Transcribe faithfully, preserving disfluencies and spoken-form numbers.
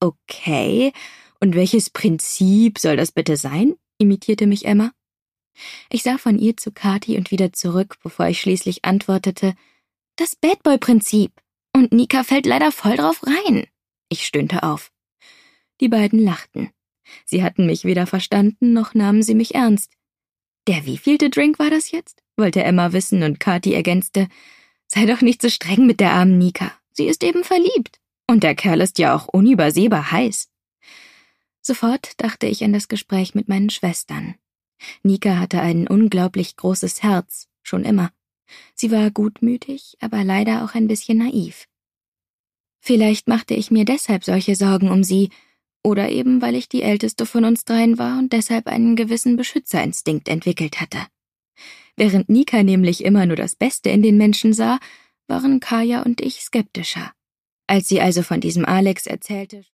Okay, und welches Prinzip soll das bitte sein?, imitierte mich Emma. Ich sah von ihr zu Kathi und wieder zurück, bevor ich schließlich antwortete: »Das Bad-Boy-Prinzip. Und Nika fällt leider voll drauf rein.« Ich stöhnte auf. Die beiden lachten. Sie hatten mich weder verstanden, noch nahmen sie mich ernst. »Der wievielte Drink war das jetzt?« wollte Emma wissen, und Kathi ergänzte: »Sei doch nicht so streng mit der armen Nika. Sie ist eben verliebt. Und der Kerl ist ja auch unübersehbar heiß.« Sofort dachte ich an das Gespräch mit meinen Schwestern. Nika hatte ein unglaublich großes Herz, schon immer. Sie war gutmütig, aber leider auch ein bisschen naiv. Vielleicht machte ich mir deshalb solche Sorgen um sie, oder eben, weil ich die älteste von uns dreien war und deshalb einen gewissen Beschützerinstinkt entwickelt hatte. Während Nika nämlich immer nur das Beste in den Menschen sah, waren Kaya und ich skeptischer. Als sie also von diesem Alex erzählte,